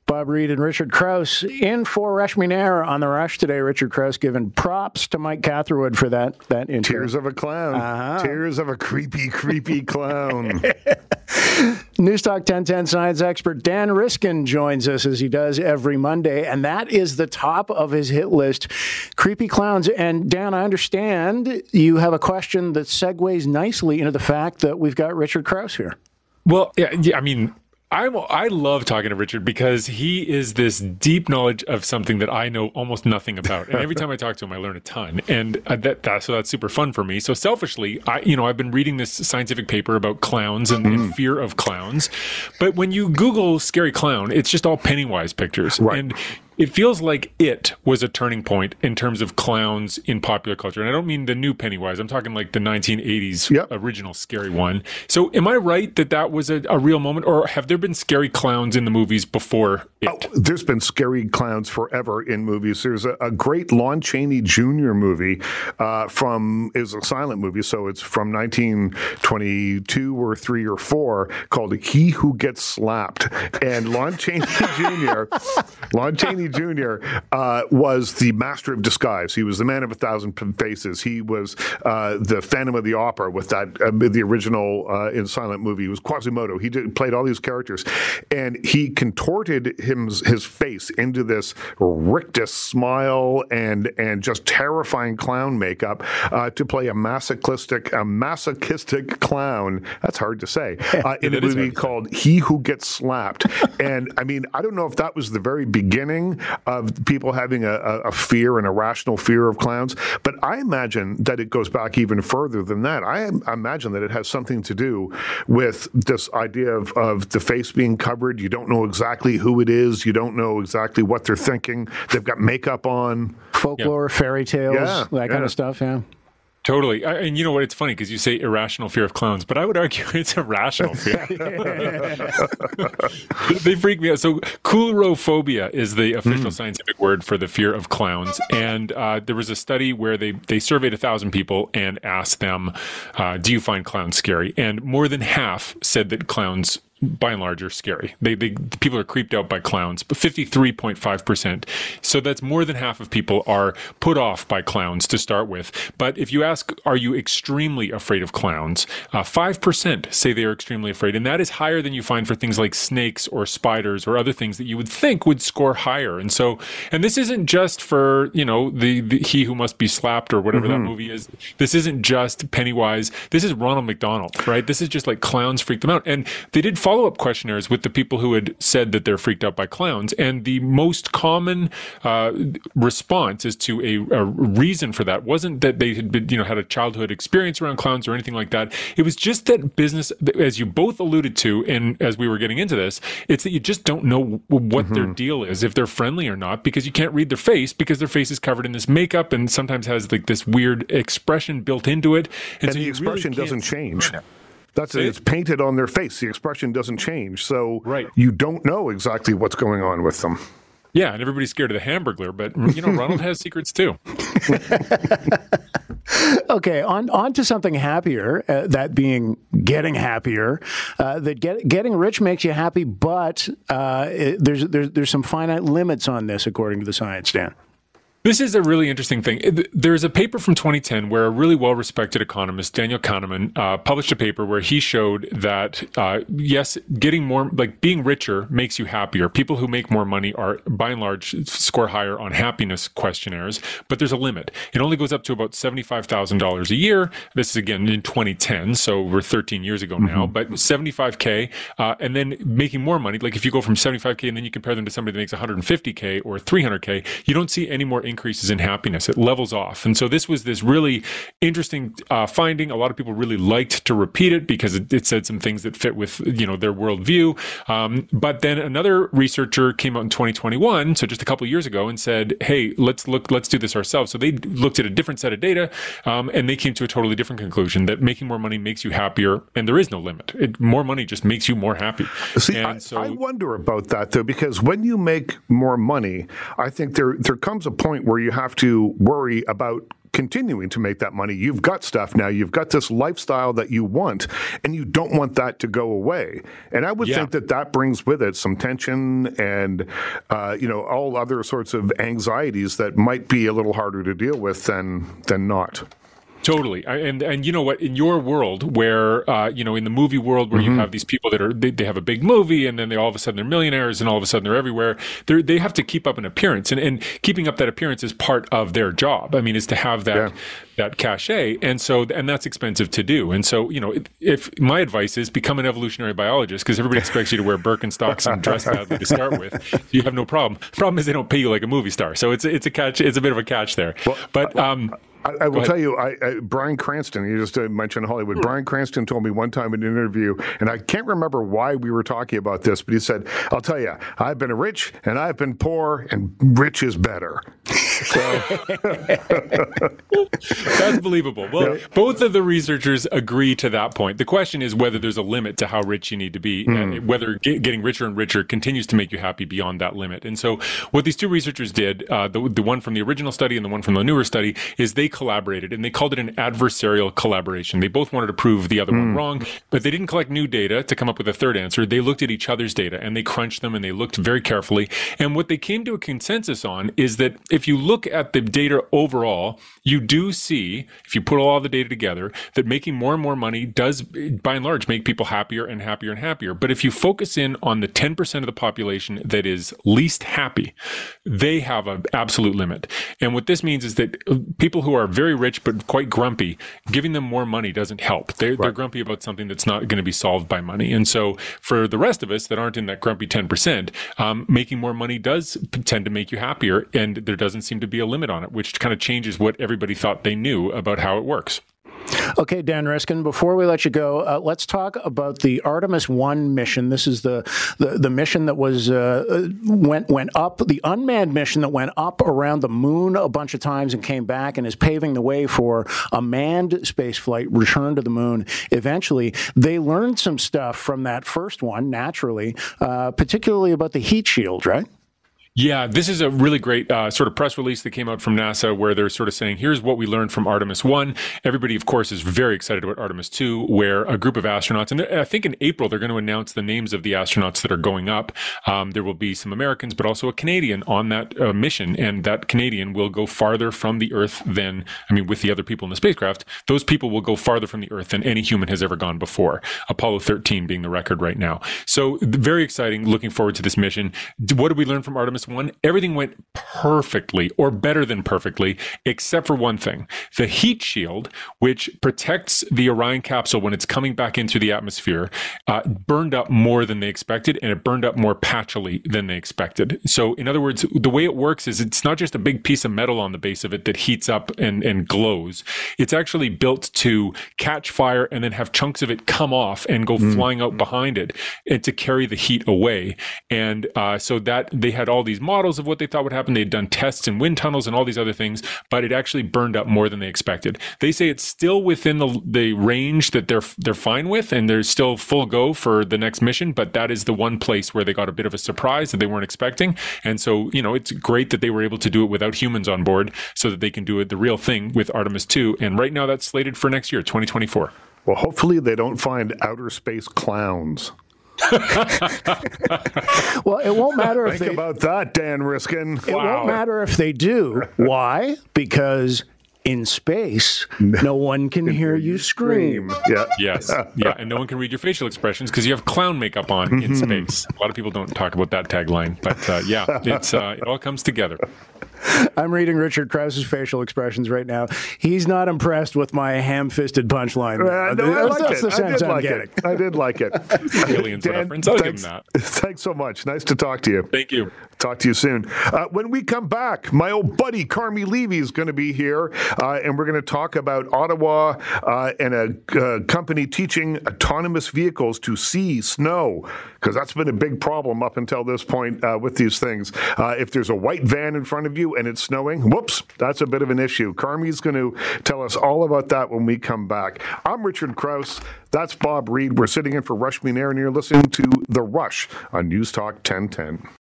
Bob Reed and Richard Krause in for Rush Me Nair on The Rush today. Richard Krause giving props to Mike Catherwood for that intro. Tears of a clown. Uh-huh. Tears of a creepy clown. Newstalk 1010 science expert Dan Riskin joins us as he does every Monday, and that is the top of his hit list, creepy clowns. And Dan, I understand you have a question that segues nicely into the fact that we've got Richard Krause here. Well, yeah, I mean, I love talking to Richard because he is this deep knowledge of something that I know almost nothing about. And every time I talk to him, I learn a ton. And so that's super fun for me. So selfishly, I've been reading this scientific paper about clowns and fear of clowns. But when you Google scary clown, it's just all Pennywise pictures. Right. And it feels like it was a turning point in terms of clowns in popular culture. And I don't mean the new Pennywise. I'm talking like the 1980s original scary one. So am I right that was a real moment? Or have there been scary clowns in the movies before it? Oh, there's been scary clowns forever in movies. There's a great Lon Chaney Jr. movie is a silent movie. So it's from 1922 or 3 or 4 called He Who Gets Slapped. And Lon Chaney Jr. Was the master of disguise. He was the man of 1,000 faces. He was the Phantom of the Opera with that the original in silent movie. He was Quasimodo. He played all these characters, and he contorted his face into this rictus smile and just terrifying clown makeup to play a masochistic clown. That's hard to say. In a movie called He Who Gets Slapped. And I mean, I don't know if that was the very beginning of people having a fear, an irrational fear of clowns. But I imagine that it goes back even further than that. I imagine that it has something to do with this idea of the face being covered. You don't know exactly who it is. You don't know exactly what they're thinking. They've got makeup on. Folklore, fairy tales, that kind of stuff, yeah. Totally. And you know what? It's funny because you say irrational fear of clowns, but I would argue it's a rational fear. They freak me out. So coulrophobia is the official scientific word for the fear of clowns. And there was a study where they surveyed 1,000 people and asked them, do you find clowns scary? And more than half said that clowns by and large are scary. People are creeped out by clowns, but 53.5%. So that's more than half of people are put off by clowns to start with. But if you ask, are you extremely afraid of clowns? 5% say they are extremely afraid. And that is higher than you find for things like snakes or spiders or other things that you would think would score higher. And this isn't just for, the He Who Must Be Slapped or whatever that movie is. This isn't just Pennywise. This is Ronald McDonald, right? This is just like clowns freak them out. And they did follow-up questionnaires with the people who had said that they're freaked out by clowns, and the most common response as to a reason for that wasn't that they had been, had a childhood experience around clowns or anything like that. It was just that business, as you both alluded to, and as we were getting into this, it's that you just don't know what their deal is, if they're friendly or not, because you can't read their face because their face is covered in this makeup and sometimes has like this weird expression built into it, and so the expression doesn't change. It's painted on their face. The expression doesn't change. So you don't know exactly what's going on with them. Yeah, and everybody's scared of the Hamburglar, but Ronald has secrets too. Okay, on to something happier, that being getting happier. Getting rich makes you happy, but there's some finite limits on this, according to the science, Dan. This is a really interesting thing. There's a paper from 2010 where a really well-respected economist, Daniel Kahneman, published a paper where he showed that, yes, getting more, like being richer makes you happier. People who make more money are, by and large, score higher on happiness questionnaires, but there's a limit. It only goes up to about $75,000 a year. This is, again, in 2010, so we're 13 years ago now, but $75K, and then making more money, like if you go from $75K and then you compare them to somebody that makes $150K or $300K, you don't see any more increases in happiness. It levels off. And so this was this really interesting finding. A lot of people really liked to repeat it because it said some things that fit with, their worldview. But then another researcher came out in 2021, so just a couple of years ago, and said, hey, let's do this ourselves. So they looked at a different set of data, and they came to a totally different conclusion that making more money makes you happier, and there is no limit. More money just makes you more happy. See, I wonder about that, though, because when you make more money, I think there comes a point where you have to worry about continuing to make that money. You've got stuff now. You've got this lifestyle that you want, and you don't want that to go away. And I would think that brings with it some tension and, all other sorts of anxieties that might be a little harder to deal with than not. Totally. And you know what, in your world where, in the movie world where you have these people that they have a big movie and then they all of a sudden they're millionaires and all of a sudden they're everywhere, they have to keep up an appearance and keeping up that appearance is part of their job. I mean, is to have that cachet. And that's expensive to do. And so, if my advice is become an evolutionary biologist, because everybody expects you to wear Birkenstocks and dress badly to start with, you have no problem. The problem is they don't pay you like a movie star. So it's a catch. It's a bit of a catch there. But, I will tell you, Bryan Cranston, you just mentioned Hollywood. Bryan Cranston told me one time in an interview, and I can't remember why we were talking about this, but he said, I'll tell you, I've been rich and I've been poor, and rich is better. So. That's believable. Well, both of the researchers agree to that point. The question is whether there's a limit to how rich you need to be, and whether getting richer and richer continues to make you happy beyond that limit. And so what these two researchers did, the one from the original study and the one from the newer study, is they collaborated, and they called it an adversarial collaboration. They both wanted to prove the other one wrong, but they didn't collect new data to come up with a third answer. They looked at each other's data, and they crunched them, and they looked very carefully. And what they came to a consensus on is that if you look at the data overall, you do see, if you put all the data together, that making more and more money does, by and large, make people happier and happier and happier. But if you focus in on the 10% of the population that is least happy, they have an absolute limit. And what this means is that people who are very rich but quite grumpy, giving them more money doesn't help. They're grumpy about something that's not going to be solved by money. And so for the rest of us that aren't in that grumpy 10%, making more money does tend to make you happier, and there doesn't seem to be a limit on it, which kind of changes what everybody thought they knew about how it works. Okay, Dan Riskin, before we let you go, let's talk about the Artemis 1 mission. This is the mission that was went up, the unmanned mission that went up around the moon a bunch of times and came back and is paving the way for a manned space flight, return to the moon eventually. They learned some stuff from that first one, naturally, particularly about the heat shield, right? Yeah, this is a really great sort of press release that came out from NASA where they're sort of saying, here's what we learned from Artemis 1. Everybody, of course, is very excited about Artemis 2, where a group of astronauts, and I think in April, they're going to announce the names of the astronauts that are going up. There will be some Americans, but also a Canadian on that mission, and that Canadian will go farther from the Earth than, with the other people in the spacecraft, those people will go farther from the Earth than any human has ever gone before, Apollo 13 being the record right now. So very exciting, looking forward to this mission. What did we learn from Artemis 1? Everything went perfectly, or better than perfectly, except for one thing. The heat shield, which protects the Orion capsule when it's coming back into the atmosphere, burned up more than they expected, and it burned up more patchily than they expected. So, in other words, the way it works is it's not just a big piece of metal on the base of it that heats up and glows. It's actually built to catch fire and then have chunks of it come off and go flying out behind it, and to carry the heat away. And so that they had all these models of what they thought would happen. They'd done tests in wind tunnels and all these other things, but it actually burned up more than they expected. They say it's still within the range that they're fine with, and they're still full go for the next mission, but that is the one place where they got a bit of a surprise that they weren't expecting. And so, it's great that they were able to do it without humans on board so that they can do it the real thing with Artemis 2. And right now that's slated for next year, 2024. Well, hopefully they don't find outer space clowns. Well, it won't matter if Think about that, Dan Riskin. It won't matter if they do. Why? Because in space, no one can hear you scream. Yeah. Yes. Yeah. And no one can read your facial expressions because you have clown makeup on in space. A lot of people don't talk about that tagline, but it all comes together. I'm reading Richard Krause's facial expressions right now. He's not impressed with my ham-fisted punchline. That's the sense I'm getting. I did like it. Aliens reference. I'll give him that. Thanks so much. Nice to talk to you. Thank you. Talk to you soon. When we come back, my old buddy Carmi Levy is going to be here, and we're going to talk about Ottawa and a company teaching autonomous vehicles to see snow, because that's been a big problem up until this point with these things. If there's a white van in front of you and it's snowing, whoops, that's a bit of an issue. Carmi's going to tell us all about that when we come back. I'm Richard Krause. That's Bob Reed. We're sitting in for Rush Minair, and you're listening to The Rush on News Talk 1010.